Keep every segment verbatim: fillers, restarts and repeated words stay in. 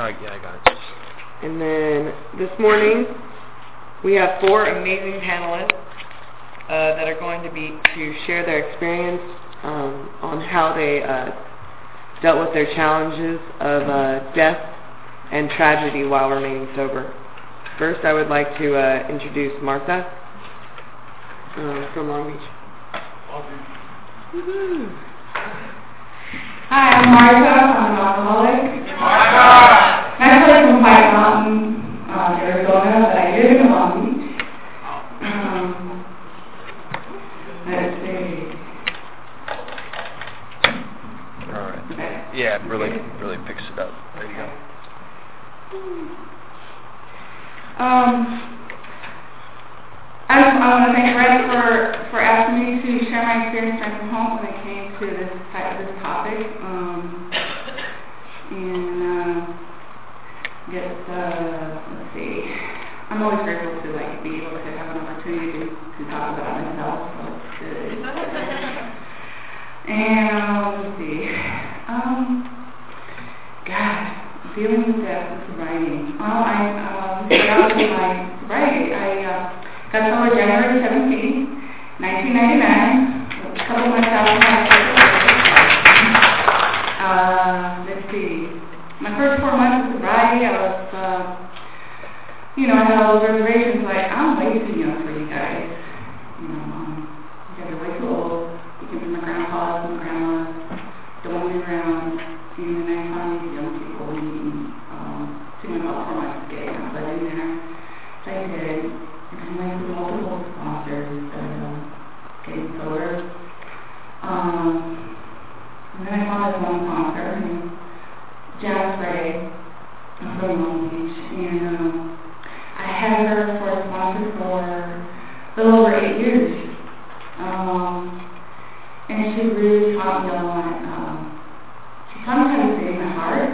No, yeah, I got it. And then this morning, we have four amazing panelists uh, that are going to be to share their experience um, on how they uh, dealt with their challenges of uh, death and tragedy while remaining sober. First, I would like to uh, introduce Martha uh, from Long Beach. Woo-hoo. Hi, I'm Martha. I'm an alcoholic. Martha! I'm actually from White Mountain, uh, Arizona, but I live in Long Beach. Um, let's see. All right. Okay. Yeah, really, really picks it up. There you go. Um, I, I want to thank Red for, for asking me to share my experience back from home when it came to this type, this topic. Um, and uh, just, uh, let's see, I'm always grateful to like be able to have an opportunity to, to talk about myself. So it's good. And um, let's see, um, God. Dealing with death and sobriety. Well, I um, started out with my sobriety. I uh, got sober January seventeenth, nineteen ninety-nine. A couple months after my uh, let's see. My first four months of sobriety, I was, uh, you know, I had all those reservations like, I'm way too young for you guys. You know, um, you guys are way too old. You can be my grandpas and grandmas. Don't want to be around. And then I found these young people meeting, um, took me about four months to get my blood in there. So I did. And I went through multiple sponsors that uh, getting sober. Um, and then I found this one sponsor named Janice Ray from Long Beach. And um, I had her for a sponsor for a little over eight years. Um, and she really taught me a lot. Um, taught me how to stay in my heart.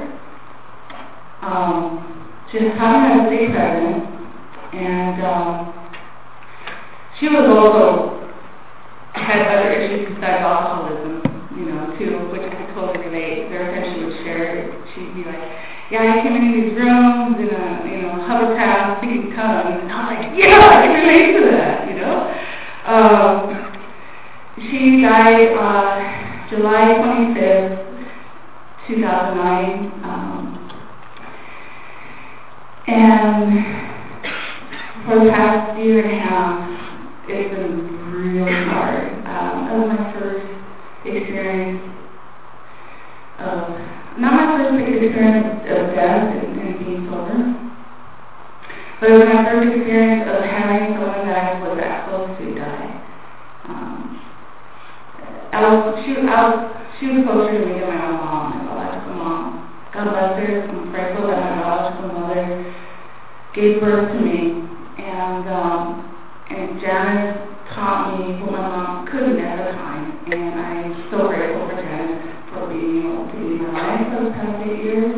Um, she taught me how to stay present. And um, she was also, had other issues besides alcoholism, you know, too, which I could totally relate. Every time she would share it, she'd be like, yeah, I came into these rooms in a, you know, hovercraft, speaking tongues. And I was like, yeah, I can relate to that, you know. Um, she died uh, July twenty-fifth, two thousand nine, um, and for the past year and a half, it's been really hard. Um, that was my first experience of, not my first experience of death and, and being sober, but it was my first experience of having someone that I was that close to die. Um, I was, she, I was, she was closer to me than my own mom. Mom. God bless her. I'm grateful that my biological mother gave birth to me. And um, and Janice taught me what my mom couldn't at the time. And I'm so grateful for Janice for being able to be in my life for the past eight years.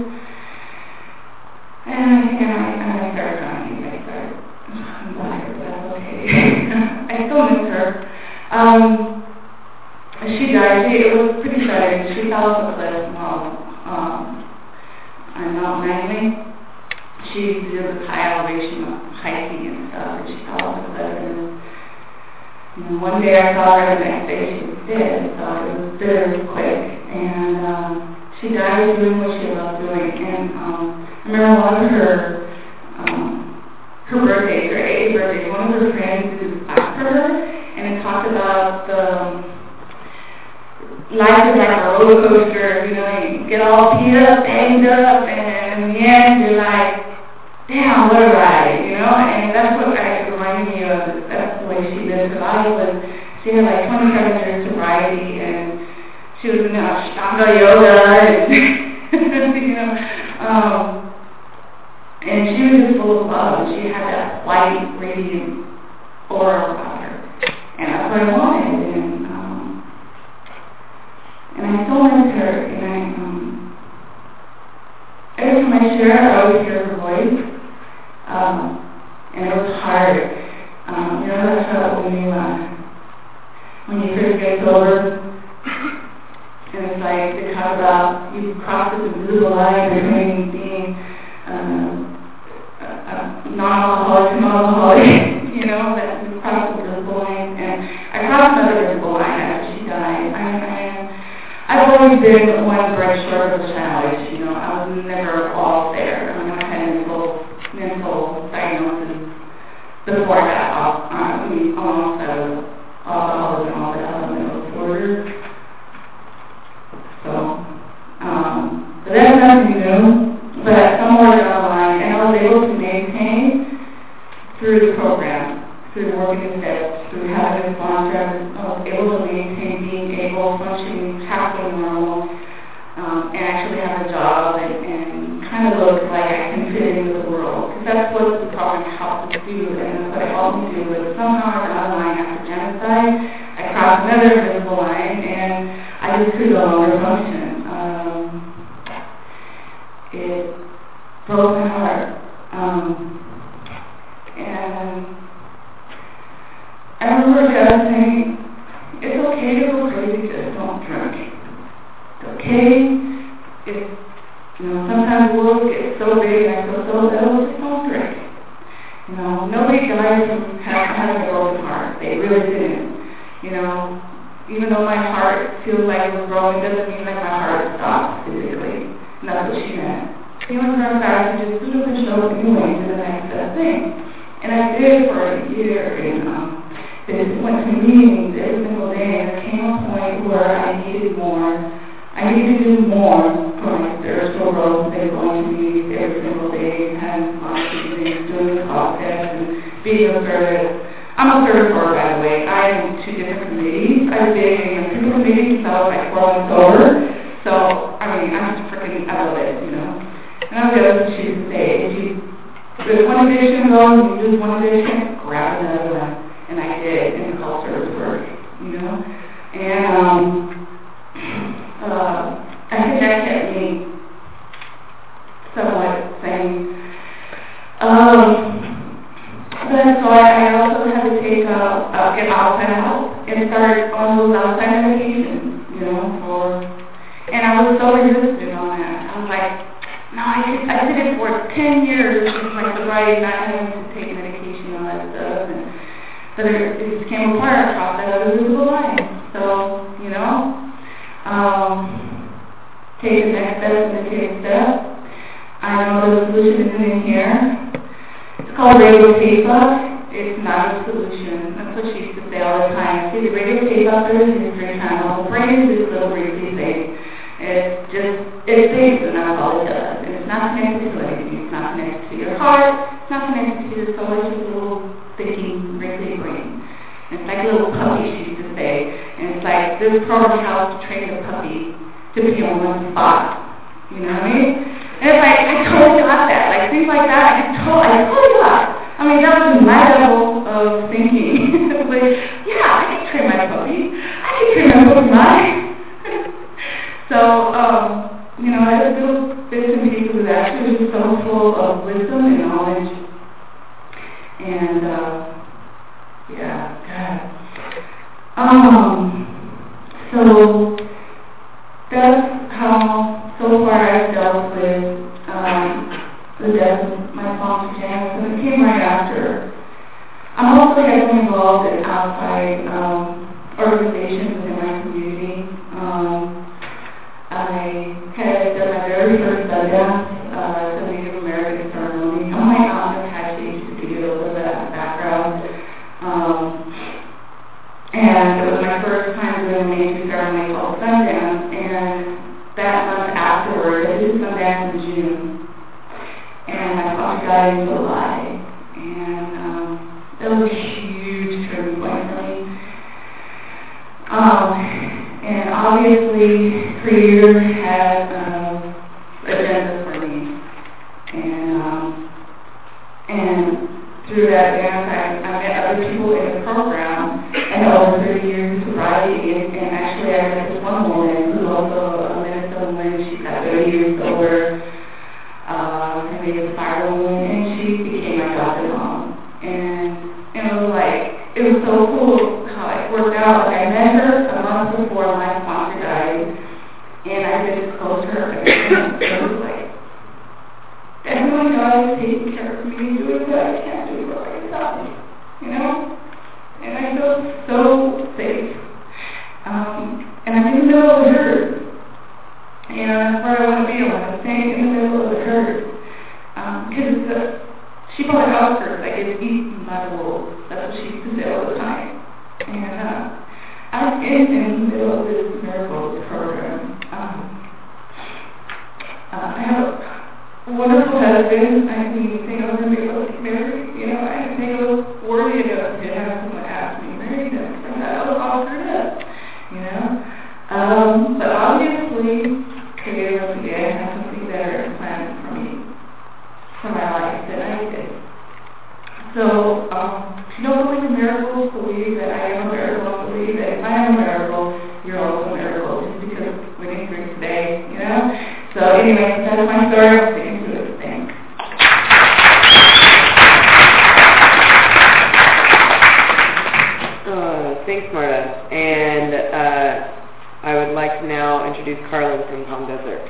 And I think I, I started crying. I started, I'm tired, but that's okay. I still miss her. Um, she died. She, it was pretty sudden. She fell off a cliff while Um, on Mount Langley. She did this high elevation hiking and stuff, and she fell off the cliff. And you know, one day I saw her, the next day she was dead, so it was very quick. And um, she died doing what she loved doing. And um, I remember one of her um, her birthdays, her eightieth birthday, one of her friends did a class for her, and it talked about the life is like a roller coaster, you know, you get all beat up, banged up, and in the end you're like, damn, what a ride, you know, and that's what actually reminded me of, that's the way she lived her life. Was she had like twenty-seven years sobriety, and she was in Ashtanga yoga, and, you know, um, and she was just full of love. She had that white, radiant aura about her, and that's what I wanted. And, And I still miss her, and I, um, every time I share, I always hear her voice, um, and it was hard. Um, you know that felt when you, uh, when you first get sober, and it's like, they talk about, you cross this invisible line between being um, a, a non-alcoholic to non-alcoholic, you know, that we crossed the visible line. And I crossed another visible line after she died. I mean, I've always been one bright short of a challenge, you know, I was never all there. I mean, I had mental, mental diagnosis before I got off, I mean, almost out of alcoholism and all that other mental disorders. So, um, but that's nothing new, but somewhere down the line, and I was able to maintain through the program, through working with steps, through having a sponsor, I was able to maintain being able, functioning, halfway normal, um, and actually have a job and, and kind of look like I can fit in with the world. Because that's what the program helped us do, and that's what it helped me do. But somehow or another line after genocide, I crossed another invisible line, and I just could no longer function. Um, it broke my heart. Um, and I remember God saying, it's okay to go crazy, just don't drink. It's okay if, you know, sometimes the world gets so big and I feel so little, just don't drink. You know, nobody died from having a broken heart. They really didn't. You know, even though my heart feels like it was broken, doesn't mean like my heart stopped physically. And that's what she meant. She went from back to just do the show anyway to the next best thing. And I did for a year, and um, I went to meetings every single day, and there came a point where I needed more. I needed to do more for my spiritual growth than going to meetings every single day, and having sponsors and doing the talk tests and being a service. I'm a server, by the way. I am in two different committees. I've been in two committees since I was like four months sober. So, I mean, I'm just freaking, I love it, you know. And I'm the other she would say, if you, there's one addiction going, you lose one addiction, grab another one. And I did, and call service work, you know. And, um, uh, I think that kept me somewhat sane. Um, but so I, I also had to take, uh, uh, get outside help and start on those outside medications, you know, for, and I was so resistant on that. I was like, no, I did, I did it for ten years with my sobriety, not having to take medication and all that stuff, and but it, it just came apart across that other visible line. So, you know, um, take the next step and take a step. I know the solution isn't in here. It's called radio tape-up. It's not a solution. That's what she used to say all the time. See, the radio tape-up is history channel. The brain is just little briefly thing. It's just, it thinks, and that's all it does. And it's not connected to anything. It's not connected to your heart. It's not connected to your soul. It's just a little thinking, wrinkly brain. And it's like a little puppy, she used to say. And it's like this program helps to train the puppy to be on one spot. You know what I mean? And it's like, I totally got that. Like things like that, I totally, I totally got. I mean, that was my level of thinking. It was like, yeah, I can train my puppy. I can train my puppy. So, um, you know, I had little bits and pieces that actually was so full of wisdom and knowledge. And, uh, yeah, God. Um, so, that's how, so far I've dealt with, um, the death of my sponsor, Janice, and it came right after. I'm also heavily involved in outside, um, organizations within my community. Um, I had done my very first Sundance, uh, the Native American ceremony. I'm my aunt Apache, just to give you a little bit of background. Um, and it was my first time doing a major ceremony called Sundance, and that month afterward, I did Sundance in June, and my sponsor died in July, and um, it was a huge turning point for me. Um, And obviously, Creator had um, agendas for me, and um, and through that dance, I, I met other people in the program. I had over thirty years of sobriety, and, and actually, I met this one woman who's also a Minnesota woman. She's got thirty years sober. Uh, her name is Fire Woman, and she became my adopted mom. And, and it was like, it was so cool how it worked out. Like I met her a month before my sponsor died, and I just close her. And it was like, everyone God is taking care of me and doing what I can't do for myself, you know? And I feel so safe. Um, and I'm in the middle of the herd. And that's where I want to be. I want to stay in the middle of the herd. Because um, the sheep on the outskirts, I get eaten by the wolves. That's what she used to say all the time. And uh, I'm in, in the middle of this miracle program. Um, uh, I have a wonderful husband. I didn't think I was going to be able to get married. You know, I didn't think I was worthy enough to have someone ask me to marry them. I thought I was all screwed up. You know? Um, but obviously, Creator once again has something better planned for me, for my life than I did. So, um, if you don't believe in miracles, believe that I am a miracle. Believe that if I am a miracle, you're also a miracle, just because we didn't drink today, you know? So anyway, that's my story. I'll stick into it. Thanks. Uh, thanks, Marta. And uh, I would like to now introduce Carlin from Palm Desert.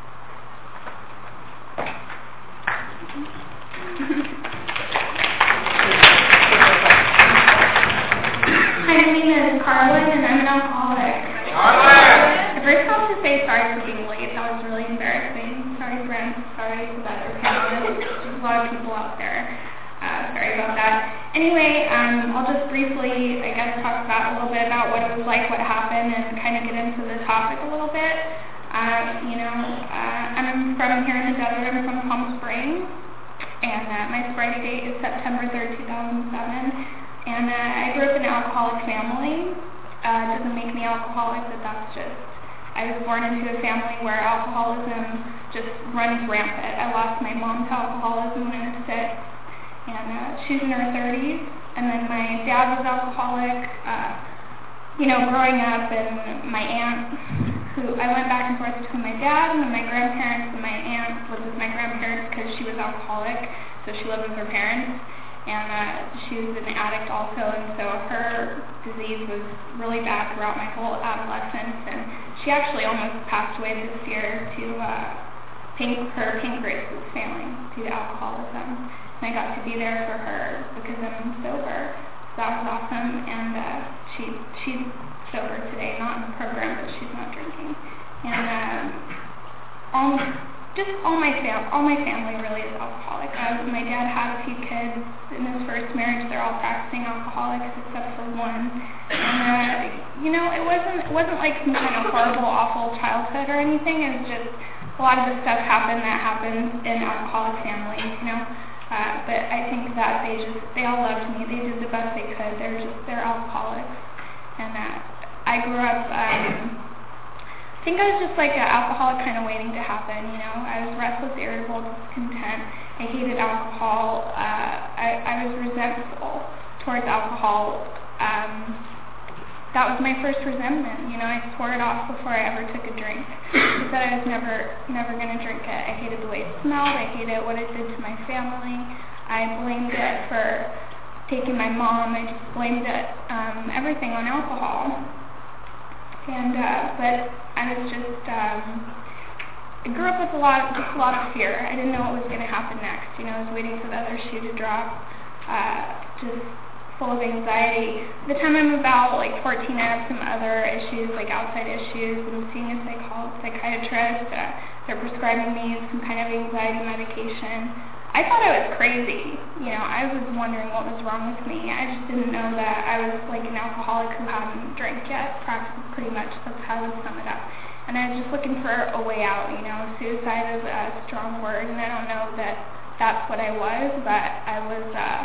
Hi, my name is Carlin, and I'm an alcoholic. Carlin! First, I have to say sorry for being late. That was really embarrassing. Sorry, Brent. Sorry to the other panelists. There's a lot of people out there. Uh, sorry about that. Anyway, um, I'll just briefly, I guess, talk about a little bit about what it was like, what happened, and kind of get into the topic a little bit. Uh, you know, uh, I'm from here in the desert. I'm from Palm Springs, and uh, my sobriety date is September third, two thousand seven. And uh, I grew up in an alcoholic family. Uh, it doesn't make me alcoholic, but that's just, I was born into a family where alcoholism just runs rampant. I lost my mom to alcoholism when I was six. And uh, she's in her thirties, and then my dad was alcoholic, uh, you know, growing up, and my aunt, who, I went back and forth between my dad and then my grandparents, and my aunt lived with my grandparents because she was alcoholic, so she lived with her parents, and uh, she was an addict also, and so her disease was really bad throughout my whole adolescence, and she actually almost passed away this year to uh, pink, her pancreas was failing due to alcoholism. And I got to be there for her because I'm sober. So that was awesome. And uh, she she's sober today, not in the program, but she's not drinking. And um, all just all my fam all my family really is alcoholic. Uh, my dad had a few kids in his first marriage. They're all practicing alcoholics except for one. And uh, you know, it wasn't it wasn't like some kind of horrible, awful childhood or anything. It was just a lot of the stuff happened that happens in alcoholic families. You know. Uh, but I think that they just, they all loved me. They did the best they could. They're just, they're alcoholics. And uh, I grew up, um, I think I was just like an alcoholic kind of waiting to happen, you know. I was restless, irritable, discontent. I hated alcohol. Uh, I, I was resentful towards alcohol. Um, that was my first resentment, you know. I swore it off before I ever took a drink. I said I was never, never going to drink it. I hated the way it smelled. I hated what it did to my family. I blamed it for taking my mom. I just blamed it, um, everything on alcohol. And, uh, but I was just, um, I grew up with a lot, just a lot of fear. I didn't know what was going to happen next. You know, I was waiting for the other shoe to drop. Uh, just full of anxiety. By the time I'm about like fourteen, I have some other issues, like outside issues. I'm seeing a psycho- psychiatrist. Uh, they're prescribing me some kind of anxiety medication. I thought I was crazy. You know, I was wondering what was wrong with me. I just didn't know that I was like an alcoholic who hadn't drank yet, practically pretty much. That's how I would sum it up. And I was just looking for a way out, you know. Suicide is a strong word, and I don't know that that's what I was, but I was, uh,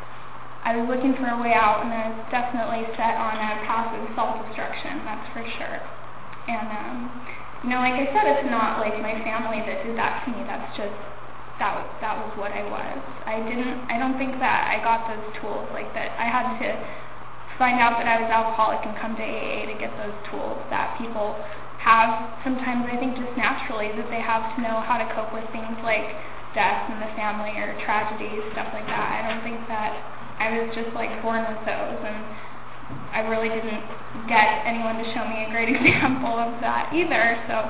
I was looking for a way out, and I was definitely set on a path of self-destruction, that's for sure. And, um, you know, like I said, it's not like my family that did that to me. That's just, that was, that was what I was. I didn't, I don't think that I got those tools, like that I had to find out that I was alcoholic and come to A A to get those tools that people have sometimes, I think, just naturally, that they have to know how to cope with things like death in the family or tragedies, stuff like that. I don't think that I was just like born with those, and I really didn't get anyone to show me a great example of that either, so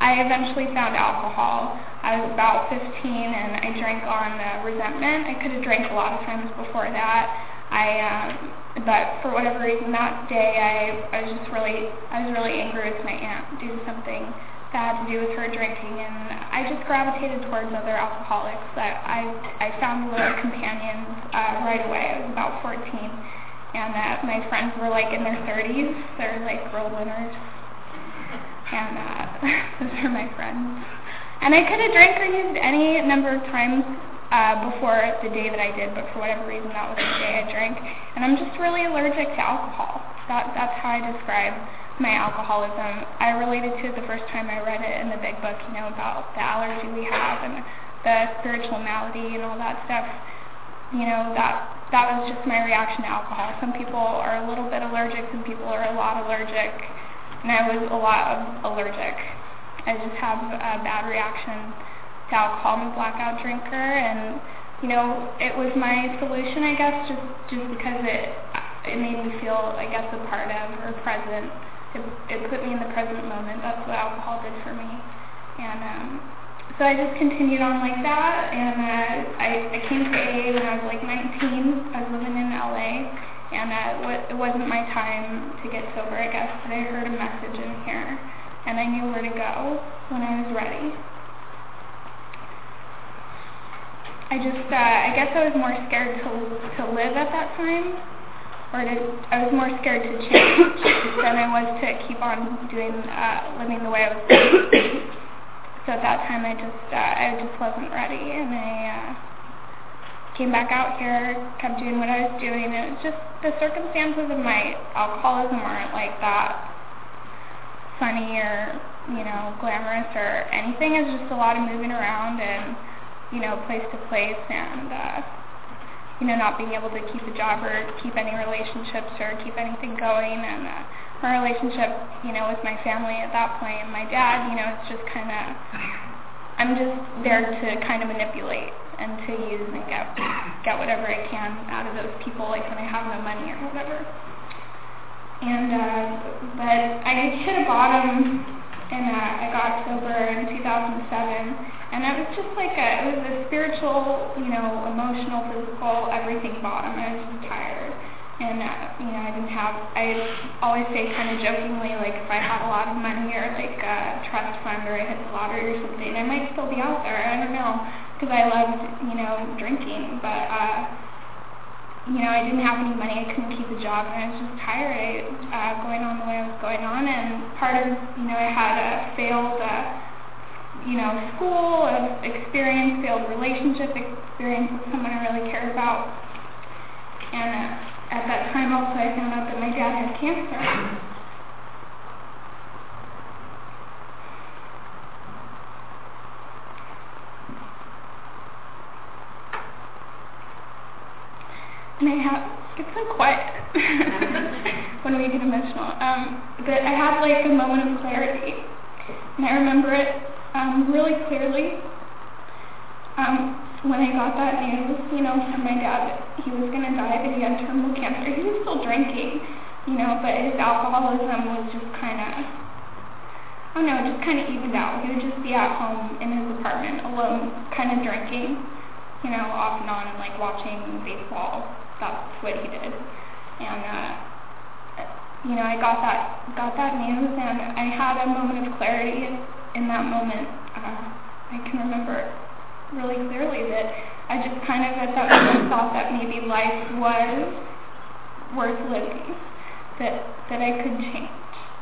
I eventually found alcohol. I was about fifteen, and I drank on uh, resentment. I could have drank a lot of times before that. I, um, but for whatever reason that day, I, I was just really, I was really angry with my aunt due to something that had to do with her drinking, and I just gravitated towards other alcoholics. I, I, I found little companions uh, right away. I was about fourteen, and uh, my friends were like in their thirties. They're like world winners. And uh, those are my friends. And I could have drank or used any number of times uh, before the day that I did, but for whatever reason, that was the day I drank. And I'm just really allergic to alcohol. That, that's how I describe my alcoholism. I related to it the first time I read it in the big book, you know, about the allergy we have and the spiritual malady and all that stuff. You know, that, that was just my reaction to alcohol. Some people are a little bit allergic, some people are a lot allergic. And I was a lot of allergic. I just have a bad reaction to alcohol. I'm a blackout drinker, and you know, it was my solution, I guess, just just because it it made me feel, I guess, a part of or present. It, it put me in the present moment. That's what alcohol did for me. And um, so I just continued on like that. And uh, I I came to A A when I was like nineteen. I was living in L A. And uh, it wasn't my time to get sober, I guess, but I heard a message in here, and I knew where to go when I was ready. I just, uh, I guess I was more scared to to live at that time, or to, I was more scared to change than I was to keep on doing, uh, living the way I was doing. So at that time, I just, uh, I just wasn't ready, and I, uh, came back out here, kept doing what I was doing, and it was just the circumstances of my alcoholism aren't like that funny or, you know, glamorous or anything. It's just a lot of moving around and, you know, place to place and, uh, you know, not being able to keep a job or keep any relationships or keep anything going. And uh, my relationship, you know, with my family at that point and my dad, you know, it's just kind of, I'm just there to kind of manipulate and to use and get get whatever I can out of those people, like when I have no money or whatever. And uh, but I hit a bottom, and uh, I got sober in two thousand seven, and it was just like a, it was a spiritual, you know, emotional, physical, everything bottom. I was just tired, and uh, you know, I didn't have. I always say kind of jokingly, like if I had a lot of money or like a trust fund or I hit the lottery or something, I might still be out there. I don't know. Because I loved, you know, drinking, but, uh, you know, I didn't have any money, I couldn't keep a job, and I was just tired, uh, going on the way I was going on, and part of, you know, I had a failed, uh, you know, school experience, failed relationship experience with someone I really cared about, and uh, at that time also I found out that my dad had cancer. And I have, it's so quiet when we get emotional. Um, but I had like a moment of clarity, and I remember it um, really clearly. Um, when I got that news, you know, from my dad that he was going to die, that he had terminal cancer. He was still drinking, you know, but his alcoholism was just kind of, I don't know, just kind of evened out. He would just be at home in his apartment alone, kind of drinking, you know, off and on, and like watching baseball. That's what he did. And, uh, you know, I got that got that news, and I had a moment of clarity in that moment. Uh, I can remember really clearly that I just kind of at that moment thought that maybe life was worth living, that, that I could change.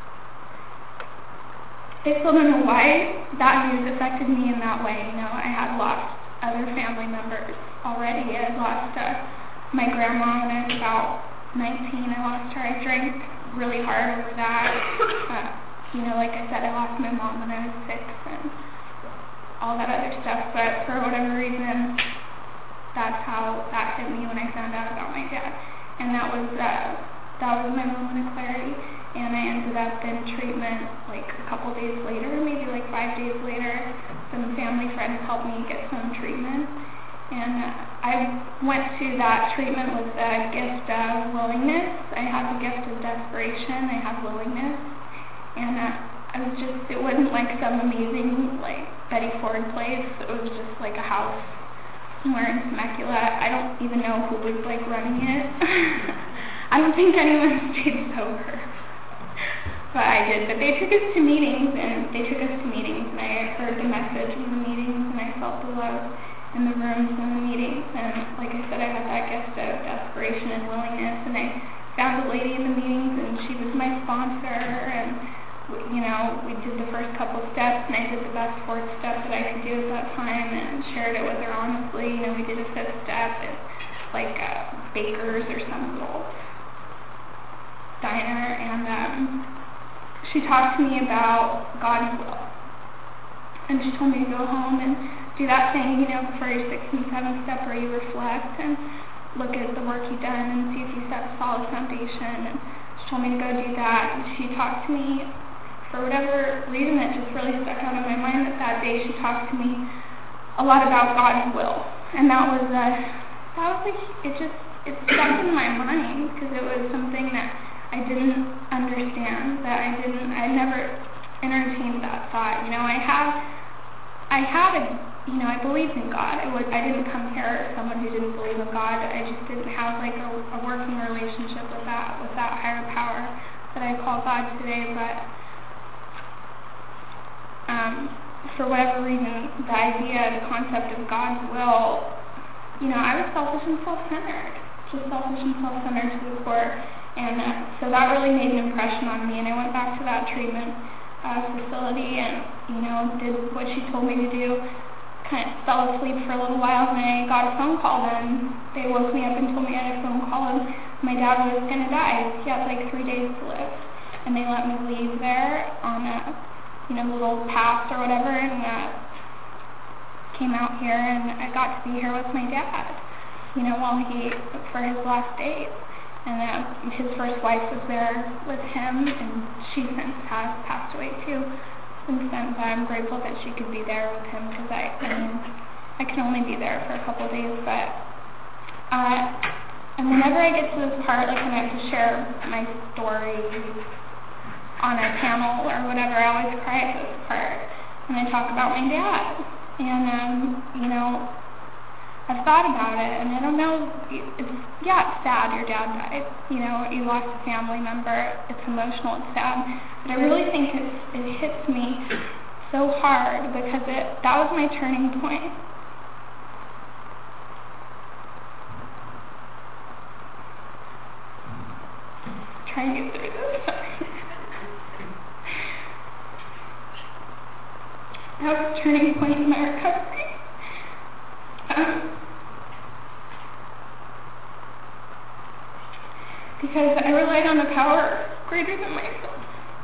I still don't know why that news affected me in that way. You know, I had lost other family members already. I had lost uh, my grandma when I was about nineteen. I lost her. I drank really hard over that. Uh, you know, like I said, I lost my mom when I was six and all that other stuff. But for whatever reason, that's how that hit me when I found out about my dad. And that was uh, that was my moment of clarity. And I ended up in treatment like a couple days later, maybe like five days later. Some family friends helped me get some treatment. And I went to that treatment with the gift of willingness. I had the gift of desperation. I had willingness. And uh, I was just, it wasn't like some amazing, like, Betty Ford place. It was just like a house somewhere in Temecula. I don't even know who was, like, running it. I don't think anyone stayed sober. But I did. But they took us to meetings, and they took us to meetings, and I heard the message in the meetings, and I felt the love in the rooms and the meetings. And like I said, I had that gift of desperation and willingness, and I found a lady in the meetings, and she was my sponsor, and you know, we did the first couple steps, and I did the best fourth step that I could do at that time, and shared it with her honestly. You know, we did a fifth step at like uh, Baker's or some little diner, and um, she talked to me about God's will, and she told me to go home and do that thing, you know, before your sixth and seventh step, where you reflect and look at the work you've done and see if you set a solid foundation. And she told me to go do that, and she talked to me. For whatever reason, that just really stuck out in my mind that that day she talked to me a lot about God's will. And that was, uh, that was like, it just, it stuck in my mind because it was something that I didn't understand, that I didn't, I never entertained that thought. You know, I have, I had a, you know, I believed in God. I, was, I didn't come here as someone who didn't believe in God. I just didn't have like a, a working relationship with that, with that higher power that I call God today. But Um, for whatever reason, the idea, the concept of God's will, you know, I was selfish and self-centered, just selfish and self-centered to the core, and uh, so that really made an impression on me, and I went back to that treatment uh, facility and, you know, did what she told me to do, kind of fell asleep for a little while, and I got a phone call then. They woke me up and told me I had a phone call, and my dad was going to die. He had like three days to live, and they let me leave there on a you know, little pass or whatever, and uh, came out here, and I got to be here with my dad, you know, while he, for his last days, and uh, his first wife was there with him, and she since has passed away too, since then, but I'm grateful that she could be there with him, because I, I mean, I can only be there for a couple of days, but, uh, and whenever I get to this part, like when I have to share my story on a panel or whatever, I always cry at this part when I talk about my dad. And, um, you know, I've thought about it, and I don't know, it's, yeah, it's sad your dad died. You know, you lost a family member, it's emotional, it's sad. But I really think it's, it hits me so hard because it, that was my turning point. Try and get through this. That was a turning point in my recovery. Um, because I relied on a power greater than myself.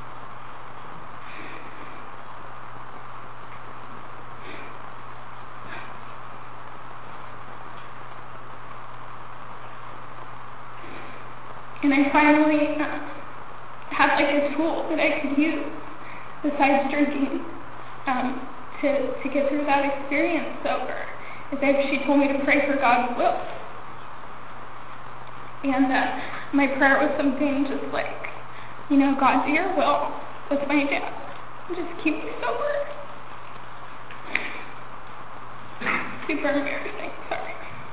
And I finally uh, had like a tool that I could use besides drinking. Um, to, to get through that experience sober, is that she told me to pray for God's will. And uh, my prayer was something just like, you know, God, do your will with my dad. Just keep me sober. Super embarrassing, sorry.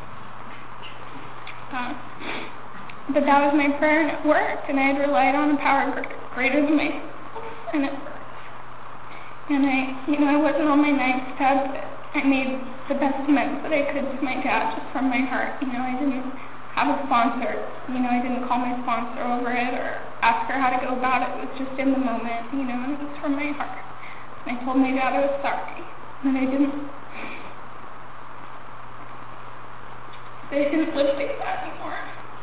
Uh, but that was my prayer, and it worked, and I had relied on a power greater than myself, and it worked. And I, you know, I wasn't on my ninth step. I made the best amends that I could to my dad just from my heart. You know, I didn't have a sponsor. You know, I didn't call my sponsor over it or ask her how to go about it. It was just in the moment, you know, and it was from my heart. And I told my dad I was sorry. And I didn't, that I didn't live like that anymore.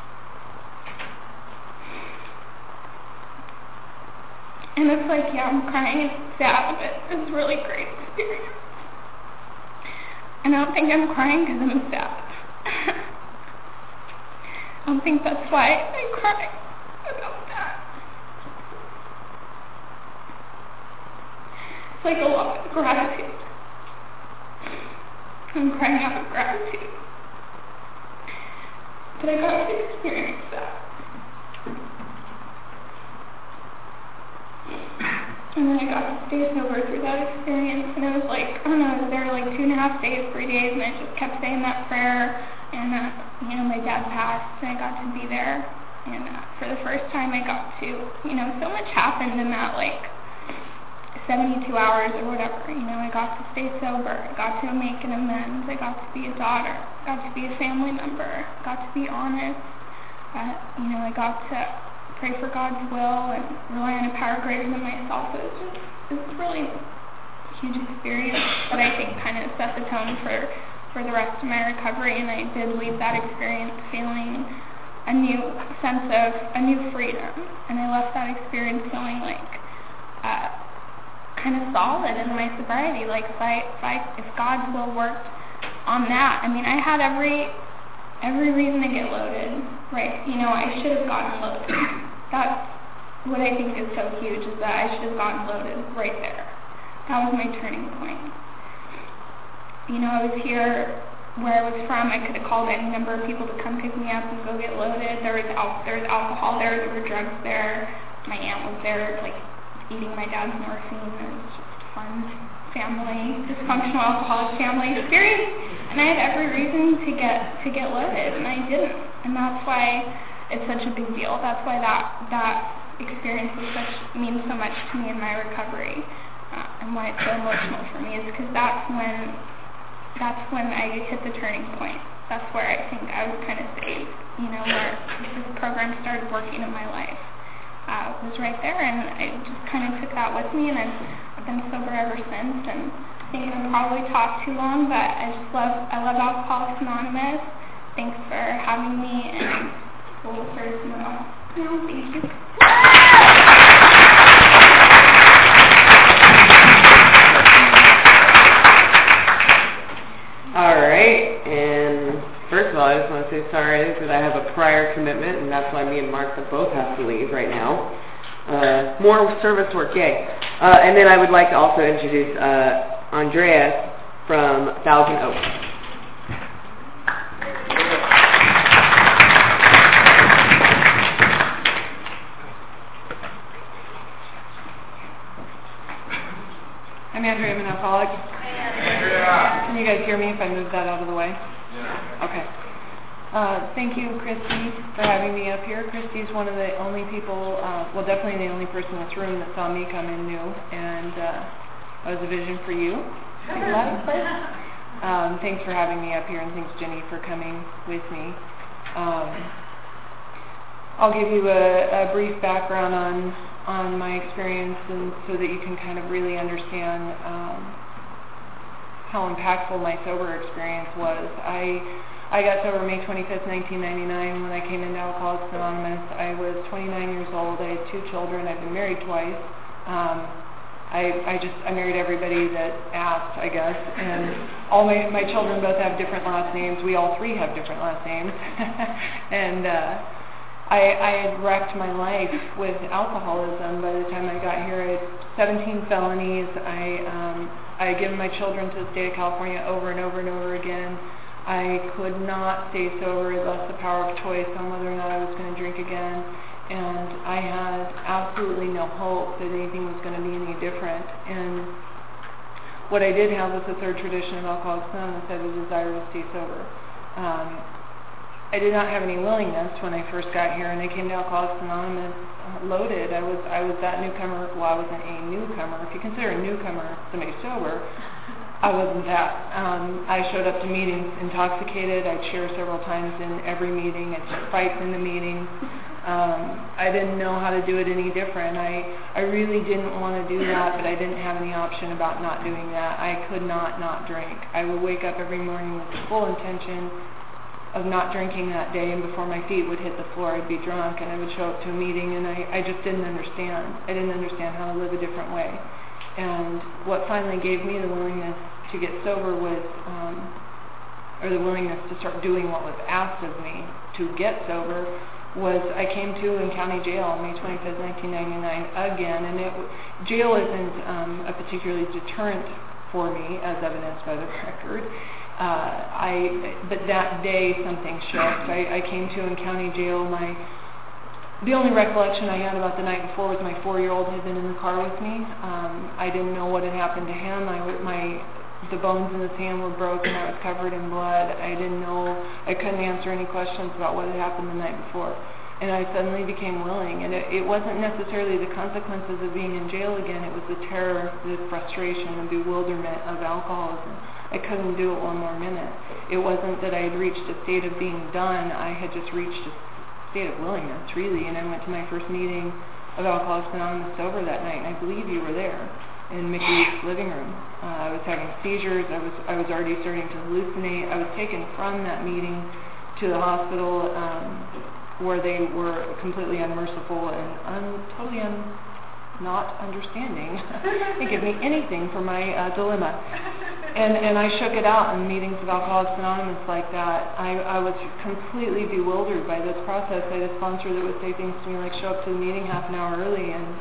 And it's like, yeah, I'm crying, it's sad, but it's a really great experience. And I don't think I'm crying because I'm sad. I don't think that's why I cry about that. It's like a lot of gratitude. I'm crying out of gratitude. But I got to experience that. And then I got to stay sober through that experience, and it was like, I don't know, I was there like two and a half days, three days, and I just kept saying that prayer, and, uh, you know, my dad passed, and I got to be there, and uh, for the first time I got to, you know, so much happened in that, like, seventy-two hours or whatever, you know, I got to stay sober, I got to make an amends, I got to be a daughter, I got to be a family member, I got to be honest, uh, you know, I got to pray for God's will and rely on a power greater than myself. It was just, it was really a huge experience that I think kind of set the tone for, for the rest of my recovery, and I did leave that experience feeling a new sense of, a new freedom, and I left that experience feeling like uh, kind of solid in my sobriety, like if I, if I, if God's will worked on that. I mean, I had every, every reason to get loaded, right? You know, I should have gotten loaded. That's what I think is so huge, is that I should have gotten loaded right there. That was my turning point. You know, I was here where I was from. I could have called any number of people to come pick me up and go get loaded. There was, al- there was alcohol there, there were drugs there. My aunt was there, like, eating my dad's morphine. It was just a fun family, dysfunctional alcoholic family experience. And I had every reason to get to get loaded, and I didn't. And that's why it's such a big deal. That's why that that experience is such means so much to me in my recovery, uh, and why it's so emotional for me is because that's when that's when I hit the turning point. That's where I think I was kind of saved. You know, where this program started working in my life. Uh, was right there, and I just kind of took that with me, and I've, I've been sober ever since. And I think I've probably talked too long, but I just love I love Alcoholics Anonymous. Thanks for having me, and we'll serve you all. No, thank you. All right, and first of all, I just want to say sorry because I have a prior commitment, and that's why me and Martha both have to leave right now. Uh, more service work, yay. Uh, and then I would like to also introduce uh, Andreas from Thousand Oaks. I'm Andrea, I'm an alcoholic. Andrea. Can you guys hear me if I move that out of the way? Yeah. Okay. Uh, thank you, Christy, for having me up here. Christy's one of the only people, uh, well, definitely the only person in this room that saw me come in new, and uh, that was a vision for you. Um, thanks for having me up here, and thanks, Jenny, for coming with me. Um, I'll give you a, a brief background on on my experience, and so that you can kind of really understand um, how impactful my sober experience was. I I got sober May twenty-fifth, nineteen ninety-nine. When I came into Alcoholics Anonymous, I was twenty-nine years old. I had two children. I've been married twice. Um, I, I just I married everybody that asked, I guess, and all my my children both have different last names. We all three have different last names, and uh, I, I had wrecked my life with alcoholism. By the time I got here, I had seventeen felonies. I um, I had given my children to the state of California over and over and over again. I could not stay sober. I lost the power of choice on whether or not I was going to drink again. And I had absolutely no hope that anything was going to be any different. And what I did have was the third tradition of Alcoholics Anonymous, I had a desire to stay sober. Um, I did not have any willingness when I first got here, and I came to Alcoholics Anonymous uh, loaded. I was I was that newcomer. Well, I wasn't a newcomer. If you consider a newcomer somebody sober, I wasn't that. Um, I showed up to meetings intoxicated. I'd share several times in every meeting. I'd start fights in the meetings. Um, I didn't know how to do it any different. I, I really didn't want to do that, but I didn't have any option about not doing that. I could not not drink. I would wake up every morning with the full intention of not drinking that day, and before my feet would hit the floor, I'd be drunk, and I would show up to a meeting, and I, I just didn't understand. I didn't understand how to live a different way. And what finally gave me the willingness to get sober was, um, or the willingness to start doing what was asked of me to get sober, was I came to in county jail on May twenty-fifth, nineteen ninety-nine again, and it, jail isn't um, a particularly deterrent for me, as evidenced by the record. Uh, I, but that day something shook. I, I came to in county jail. My the only recollection I had about the night before was my four-year-old had been in the car with me. Um, I didn't know what had happened to him. I, my the bones in his hand were broken. I was covered in blood. I didn't know. I couldn't answer any questions about what had happened the night before. And I suddenly became willing. And it, it wasn't necessarily the consequences of being in jail again. It was the terror, the frustration, the bewilderment of alcoholism. I couldn't do it one more minute. It wasn't that I had reached a state of being done. I had just reached a state of willingness, really. And I went to my first meeting of Alcoholics Anonymous sober that night, and I believe you were there in Mickey's living room. Uh, I was having seizures. I was I was already starting to hallucinate. I was taken from that meeting to the hospital um, where they were completely unmerciful and un, totally un, not understanding. They give me anything for my uh, dilemma. And and I shook it out in meetings of Alcoholics Anonymous like that. I, I was completely bewildered by this process. I had a sponsor that would say things to me like, show up to the meeting half an hour early and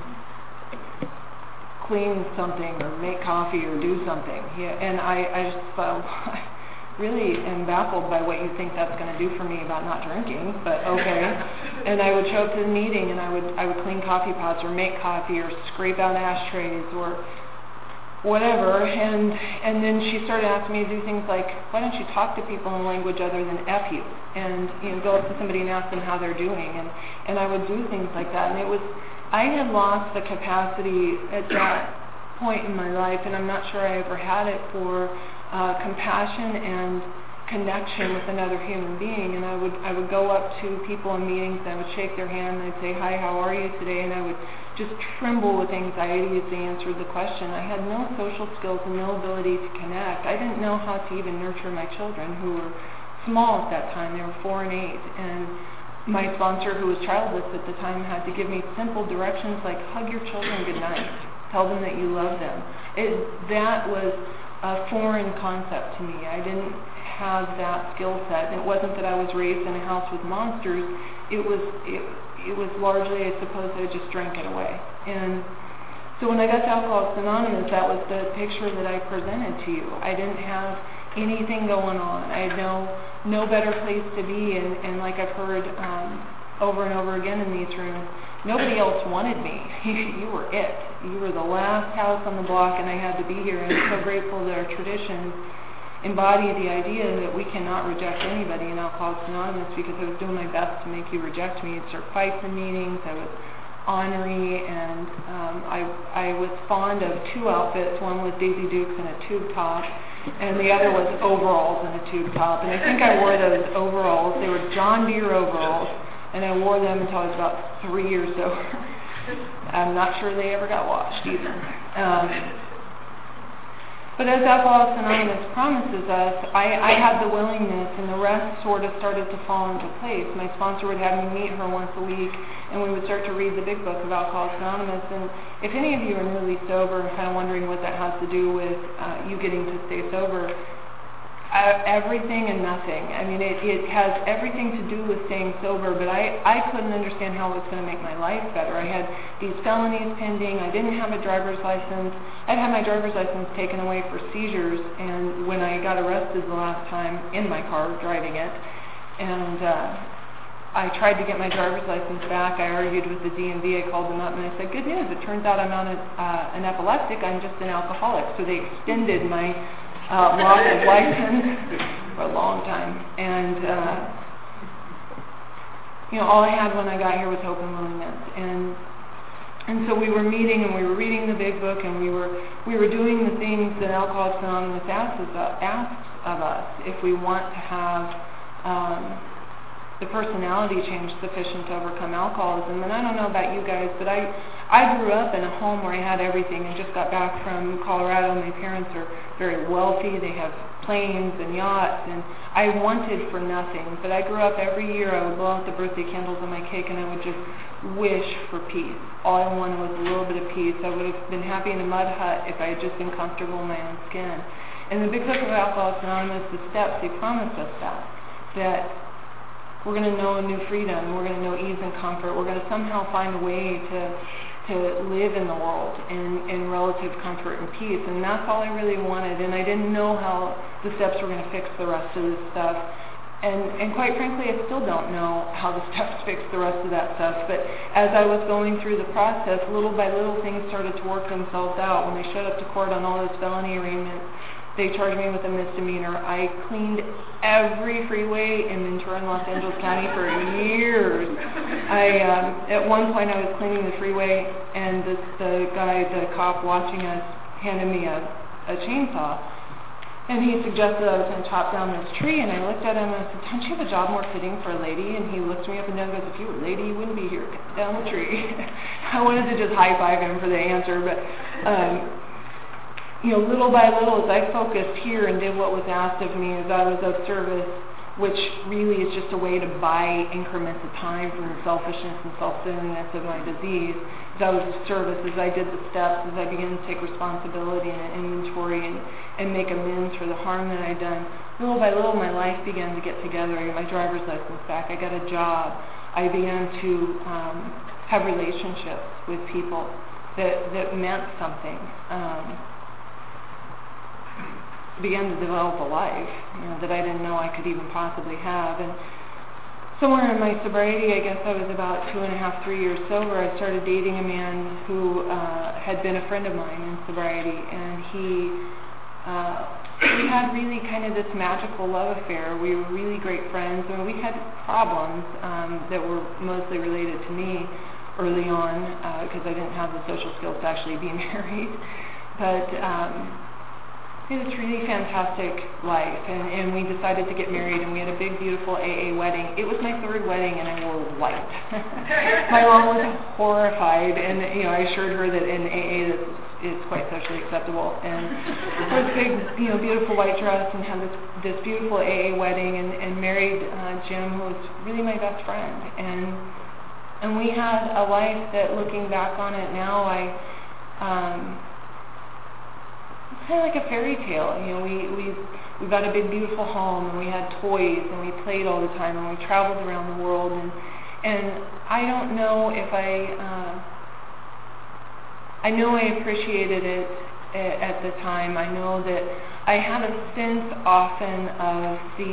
clean something or make coffee or do something. Yeah, and I, I just felt, I really am baffled by what you think that's going to do for me about not drinking, but okay. And I would show up to the meeting and I would I would clean coffee pots or make coffee or scrape out ashtrays or whatever, and and then she started asking me to do things like, why don't you talk to people in language other than F you, and you know, go up to somebody and ask them how they're doing, and and I would do things like that, and it was, I had lost the capacity at that point in my life, and I'm not sure I ever had it for uh, compassion and connection with another human being, and I would I would go up to people in meetings, and I would shake their hand, and I'd say, hi, how are you today, and I would just tremble with anxiety as they answered the question. I had no social skills and no ability to connect. I didn't know how to even nurture my children, who were small at that time. They were four and eight, and my sponsor, who was childless at the time, had to give me simple directions like hug your children goodnight, tell them that you love them. It, that was a foreign concept to me. I didn't have that skill set. And it wasn't that I was raised in a house with monsters. It was it, it was largely, I suppose, I just drank it away. And so when I got to Alcoholics Anonymous, that was the picture that I presented to you. I didn't have anything going on. I had no no better place to be, and, and like I've heard um, over and over again in these rooms, nobody else wanted me. You, you were it. You were the last house on the block, and I had to be here. And I'm so grateful that our traditions embody the idea that we cannot reject anybody in Alcoholics Anonymous, because I was doing my best to make you reject me. I'd start fights in meetings. I was ornery, and um, I I was fond of two outfits. One was Daisy Dukes and a tube top, and the other was overalls and a tube top. And I think I wore those overalls. They were John Deere overalls, and I wore them until I was about three years old. I'm not sure they ever got washed either. Um, but as Alcoholics Anonymous promises us, I, I had the willingness, and the rest sort of started to fall into place. My sponsor would have me meet her once a week, and we would start to read the big book of Alcoholics Anonymous. And if any of you are newly sober and kind of wondering what that has to do with uh, you getting to stay sober, Uh, everything and nothing. I mean, it, it has everything to do with staying sober, but I, I couldn't understand how it was going to make my life better. I had these felonies pending. I didn't have a driver's license. I'd had my driver's license taken away for seizures, and when I got arrested the last time in my car driving it, and uh, I tried to get my driver's license back. I argued with the D M V. I called them up, and I said, good news, it turns out I'm not a, uh, an epileptic. I'm just an alcoholic. So they extended my Uh, loss of license for a long time, and uh, you know, all I had when I got here was hope and willingness, and and so we were meeting and we were reading the big book, and we were we were doing the things that Alcoholics Anonymous asks us, asks of us if we want to have um, the personality change sufficient to overcome alcoholism. And I don't know about you guys, but I I grew up in a home where I had everything, and just got back from Colorado. My parents are very wealthy. They have planes and yachts, and I wanted for nothing. But I grew up every year. I would blow out the birthday candles on my cake, and I would just wish for peace. All I wanted was a little bit of peace. I would have been happy in a mud hut if I had just been comfortable in my own skin. And the big book of Alcoholics Anonymous, the steps, they promised us that, that we're going to know a new freedom. We're going to know ease and comfort. We're going to somehow find a way to to live in the world in, in relative comfort and peace. And that's all I really wanted. And I didn't know how the steps were going to fix the rest of this stuff. And, and quite frankly, I still don't know how the steps fix the rest of that stuff. But as I was going through the process, little by little, things started to work themselves out. When they showed up to court on all those felony arraignments, they charged me with a misdemeanor. I cleaned every freeway in Ventura and Los Angeles County for years. I um, at one point I was cleaning the freeway, and this, the guy, the cop watching us, handed me a, a chainsaw. And he suggested I was going to chop down this tree, and I looked at him and I said, don't you have a job more fitting for a lady? And he looked me up and down and goes, if you were a lady, you wouldn't be here. Cut down the tree. I wanted to just high-five him for the answer, but, um, you know, little by little, as I focused here and did what was asked of me, as I was of service, which really is just a way to buy increments of time from the selfishness and self-centeredness of my disease. As I was of service, as I did the steps, as I began to take responsibility and inventory and, and make amends for the harm that I'd done, little by little my life began to get together. I got my driver's license back. I got a job. I began to um, have relationships with people that, that meant something. Um, began to develop a life, you know, that I didn't know I could even possibly have. And somewhere in my sobriety, I guess I was about two and a half, three years sober, I started dating a man who uh, had been a friend of mine in sobriety, and he, uh, we had really kind of this magical love affair. We were really great friends, and we had problems um, that were mostly related to me early on, because uh, I didn't have the social skills to actually be married. But um, it was a really fantastic life, and, and we decided to get married, and we had a big, beautiful A A wedding. It was my third wedding, and I wore white. My mom was horrified, and you know, I assured her that in A A this is quite socially acceptable. And wore this big, you know, beautiful white dress, and had this this beautiful A A wedding, and, and married uh, Jim, who was really my best friend. And and we had a life that, looking back on it now, I. Um, It's kind of like a fairy tale. You know, we we we got a big, beautiful home, and we had toys, and we played all the time, and we traveled around the world. And and I don't know if I uh, I know I appreciated it at, at the time. I know that I had a sense often of the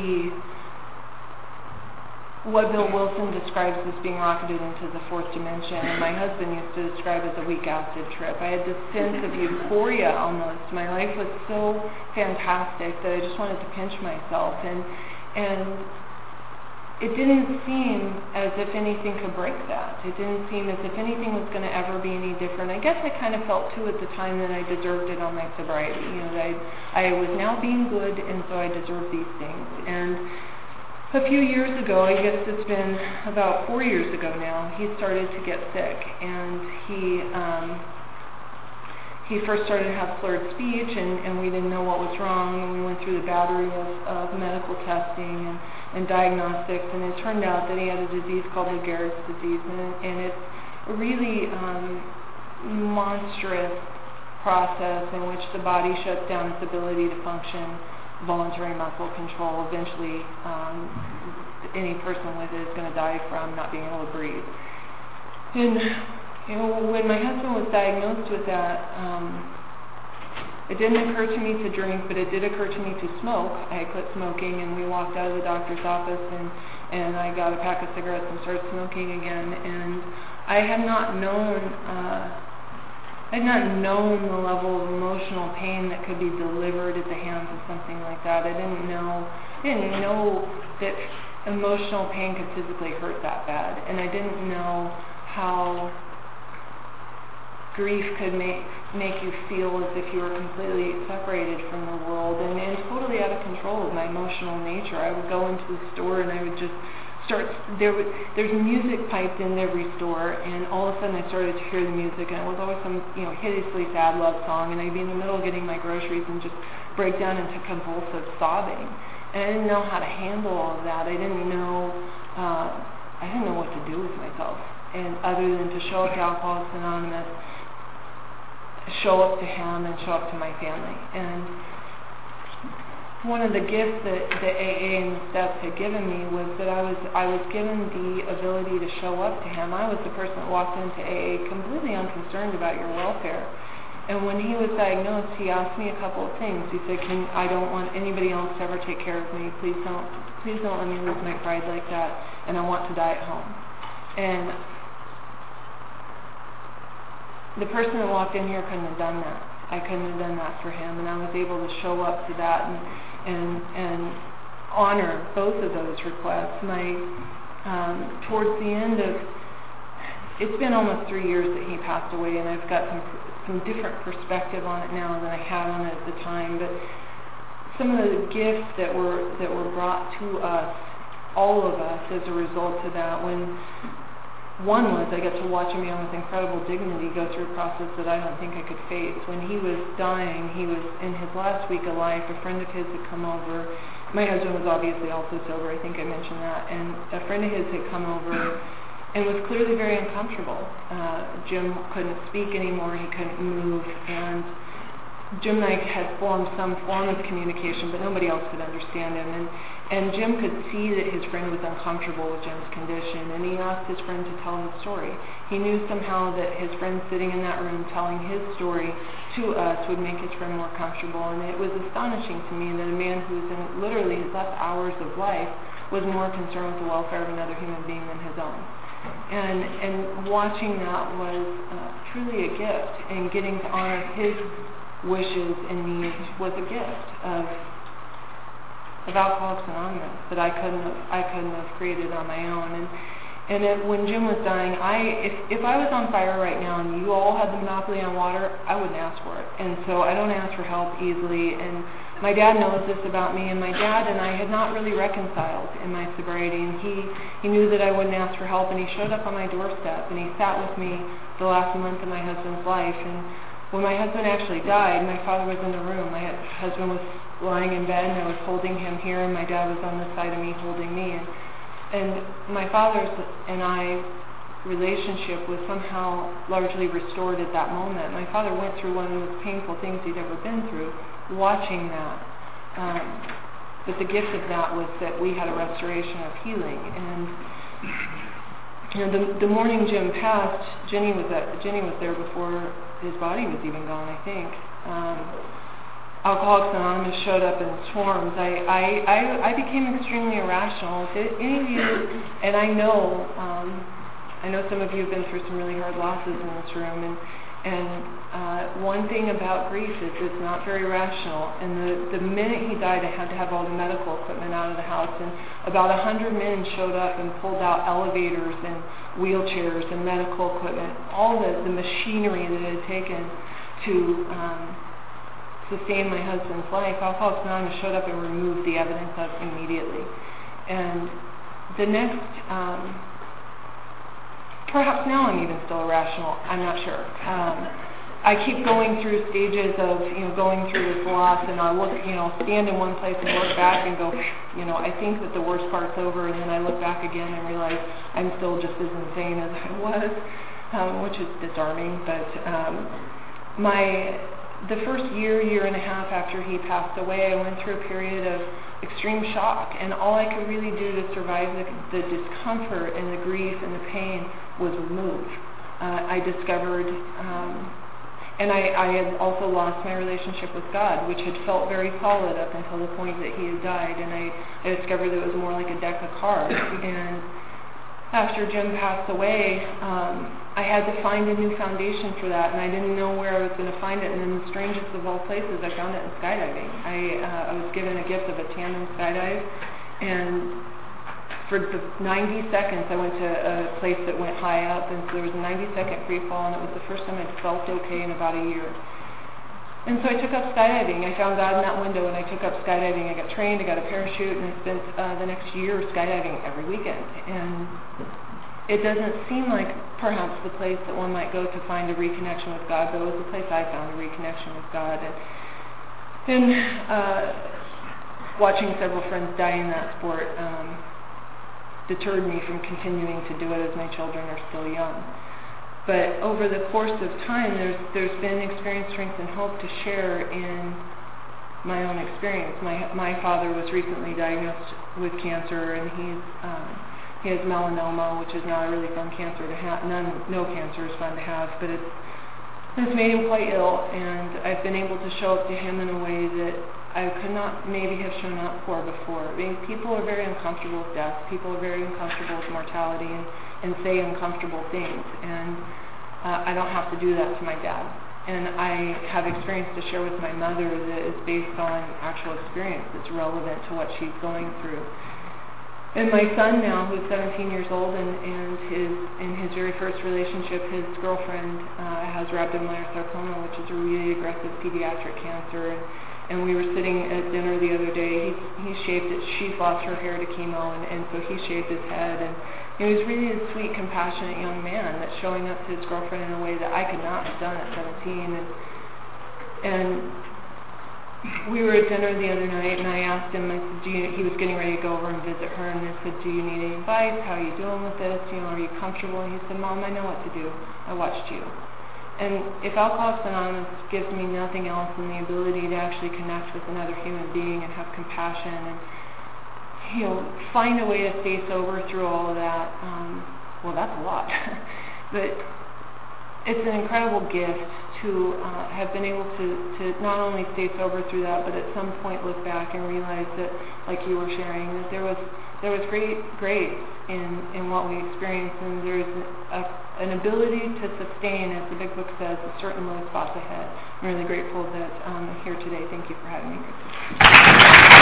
what Bill Wilson describes as being rocketed into the fourth dimension, and my husband used to describe as a weak acid trip. I had this sense of euphoria almost. My life was so fantastic that I just wanted to pinch myself, and and it didn't seem as if anything could break that. It didn't seem as if anything was going to ever be any different. I guess I kind of felt too at the time that I deserved it on my sobriety. You know, that I I was now being good, and so I deserved these things. And a few years ago, I guess it's been about four years ago now, he started to get sick, and he um, he first started to have slurred speech, and, and we didn't know what was wrong, and we went through the battery of, of medical testing and, and diagnostics, and it turned out that he had a disease called Lou Gehrig's disease, and, and it's a really um, monstrous process in which the body shuts down its ability to function. Voluntary muscle control. Eventually, um, any person with it is going to die from not being able to breathe. And you know, when my husband was diagnosed with that, um, it didn't occur to me to drink, but it did occur to me to smoke. I had quit smoking, and we walked out of the doctor's office, and and I got a pack of cigarettes and started smoking again. And I had not known. Uh, I had not known the level of emotional pain that could be delivered at the hands of something like that. I didn't know, I didn't know that emotional pain could physically hurt that bad, and I didn't know how grief could make make you feel as if you were completely separated from the world and, and totally out of control of my emotional nature. I would go into the store and I would just start, there would, there's music piped in every store, and all of a sudden I started to hear the music, and it was always some, you know, hideously sad love song, and I'd be in the middle of getting my groceries and just break down into convulsive sobbing. And I didn't know how to handle all of that. I didn't know, uh, I didn't know what to do with myself, and other than to show up to Alcoholics Anonymous, show up to him, and show up to my family. And one of the gifts that the A A and the steps had given me was that I was I was given the ability to show up to him. I was the person that walked into A A completely unconcerned about your welfare. And when he was diagnosed, he asked me a couple of things. He said, "Can I don't want anybody else to ever take care of me. Please don't, please don't let me lose my pride like that. And I want to die at home." And the person that walked in here couldn't have done that. I couldn't have done that for him, and I was able to show up to that and and and honor both of those requests. My um, towards the end of it's been almost three years that he passed away, and I've got some some different perspective on it now than I had on it at the time. But some of the gifts that were that were brought to us, all of us, as a result of that, when one was I got to watch a man with incredible dignity go through a process that I don't think I could face. When he was dying, he was in his last week of life. A friend of his had come over. My husband was obviously also sober. I think I mentioned that. And a friend of his had come over and was clearly very uncomfortable. Uh, Jim couldn't speak anymore. He couldn't move. And Jim and I had formed some form of communication, but nobody else could understand him. And, and Jim could see that his friend was uncomfortable with Jim's condition, and he asked his friend to tell him the story. He knew somehow that his friend sitting in that room telling his story to us would make his friend more comfortable. And it was astonishing to me that a man who was in literally his last hours of life was more concerned with the welfare of another human being than his own. And, and watching that was uh, truly a gift, and getting to honor his wishes and needs was a gift of of Alcoholics Anonymous that I couldn't have, I couldn't have created on my own. And and it, when Jim was dying, I if if I was on fire right now and you all had the monopoly on water, I wouldn't ask for it. And so I don't ask for help easily. And my dad knows this about me, and my dad and I had not really reconciled in my sobriety, and he he knew that I wouldn't ask for help, and he showed up on my doorstep, and he sat with me the last month of my husband's life. And when my husband actually died, my father was in the room. My husband was lying in bed, and I was holding him here, and my dad was on the side of me holding me. And, and my father's and I relationship was somehow largely restored at that moment. My father went through one of the most painful things he'd ever been through, watching that. Um, but the gift of that was that we had a restoration of healing. And you know, the, the morning Jim passed, Jenny was at, Jenny was there before his body was even gone, I think. Um, Alcoholics Anonymous showed up in swarms. I, I, I, I became extremely irrational. Did any of you, and I know, um, I know some of you have been through some really hard losses in this room, and and uh, one thing about grief is it's not very rational. And the, the minute he died, I had to have all the medical equipment out of the house, and about a hundred men showed up and pulled out elevators and wheelchairs and medical equipment, all the, the machinery that it had taken to um, sustain my husband's life. Alcoholics Anonymous showed up and removed the evidence of immediately. And the next, um, perhaps now I'm even still irrational, I'm not sure. Um, I keep going through stages of, you know, going through this loss, and I'll look, you know, stand in one place and look back and go, you know, I think that the worst part's over, and then I look back again and realize I'm still just as insane as I was, um, which is disarming. But um, my, the first year, year and a half after he passed away, I went through a period of extreme shock, and all I could really do to survive the, the discomfort and the grief and the pain was move. Uh, I discovered, um, and I, I had also lost my relationship with God, which had felt very solid up until the point that he had died, and I, I discovered that it was more like a deck of cards. And after Jim passed away, um, I had to find a new foundation for that, and I didn't know where I was going to find it. And in the strangest of all places, I found it in skydiving. I, uh, I was given a gift of a tandem skydive, and for the ninety seconds, I went to a place that went high up, and so there was a ninety second free fall, and it was the first time I'd felt okay in about a year. And so I took up skydiving. I found God in that window, and I took up skydiving. I got trained, I got a parachute, and I spent uh, the next year skydiving every weekend. And it doesn't seem like perhaps the place that one might go to find a reconnection with God, but it was the place I found a reconnection with God. And then uh, watching several friends die in that sport um, deterred me from continuing to do it as my children are still young. But over the course of time, there's there's been experience, strength, and hope to share in my own experience. My my father was recently diagnosed with cancer, and he's um, he has melanoma, which is not a really fun cancer to have. None, no cancer is fun to have, but it's has made him quite ill, and I've been able to show up to him in a way that I could not maybe have shown up for before. I mean, people are very uncomfortable with death. People are very uncomfortable with mortality and, and say uncomfortable things, and uh, I don't have to do that to my dad. And I have experience to share with my mother that is based on actual experience that's relevant to what she's going through. And my son now, who's seventeen years old, and, and his in his very first relationship, his girlfriend uh, has rhabdomyosarcoma, which is a really aggressive pediatric cancer. And, and we were sitting at dinner the other day. He he shaved it. She's lost her hair to chemo, and, and so he shaved his head. And he was really a sweet, compassionate young man that's showing up to his girlfriend in a way that I could not have done at seventeen. And and we were at dinner the other night, and I asked him, I said, do you, he was getting ready to go over and visit her, and I said, do you need any advice? How are you doing with this? You know, are you comfortable? And he said, Mom, I know what to do. I watched you. And if Alcoholics Anonymous gives me nothing else than the ability to actually connect with another human being and have compassion and, you know, find a way to stay sober through all of that, um, well, that's a lot. But it's an incredible gift to uh, have been able to, to not only stay sober through that, but at some point look back and realize that, like you were sharing, that there was there was great grace in, in what we experienced, and there's a, an ability to sustain, as the Big Book says, a certain low spots ahead. I'm really grateful that um, I'm here today. Thank you for having me.